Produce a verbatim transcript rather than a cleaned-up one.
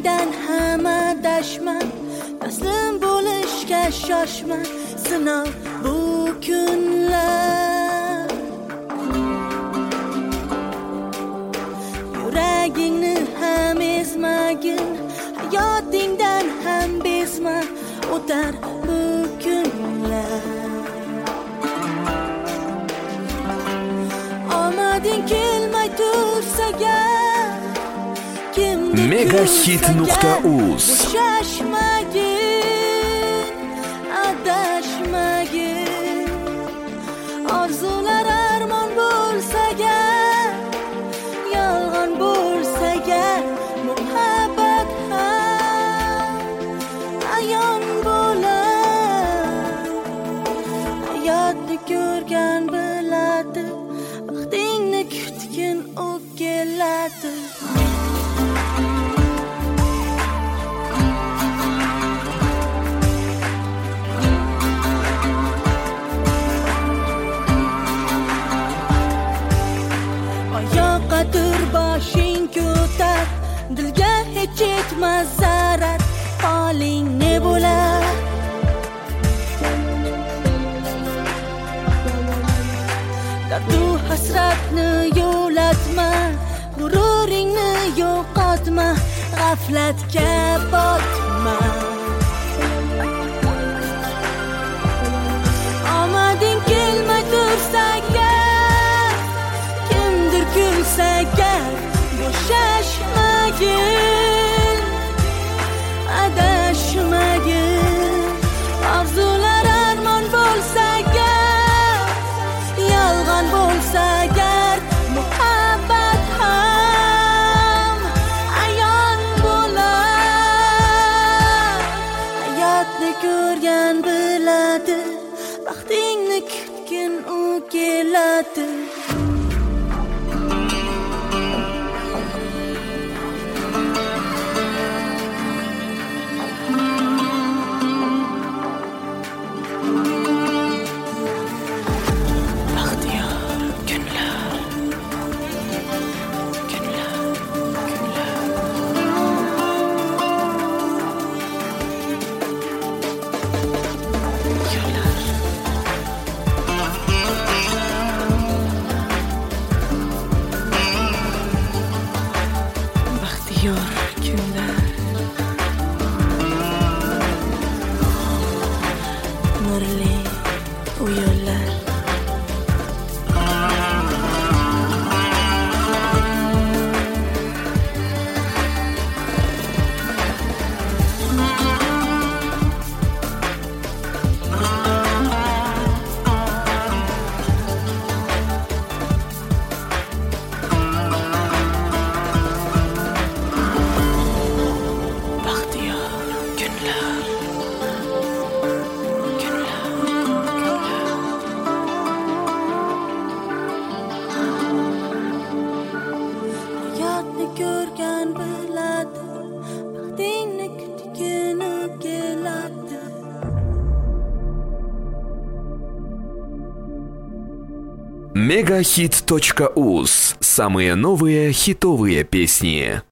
hayotingdan ham adashma, taslim bo'lishga shoshma, sinov bu kunlar. Yuragingni ham ezmagin, hayotingdan ham bezma, o'tar bu kunlar. Omading kelmay tursa gar, kimdir megahit nuqta uz. Shoshmagin, adashmagin, orzular armon bo'lsa gar, yolg'on bo'lsa gar, muhabbat ham ayon bo'lar. Hayotni ko'rgan biladi, baxtingni kutgin u keladi. Oyoqqa boshing ko'tar, dilga hech yetmas zarar, holing ne bo'lar? Dardu hasratni yo'latma, g'ururingni yo'qotma, g'aflatga botma. Omading kelmay tursa gar, kimdir kulsa gar, bo'shashmagin, adashmagin, orzular armon bo'lsa gar, yolg'on bo'lsa gar, muhabbat ham ayon bo'lar. Hayotni ko'rgan biladi, baxtingni kutgin u keladi. Nurli u yo'llar. мегахит точка уз. Самые новые хитовые песни.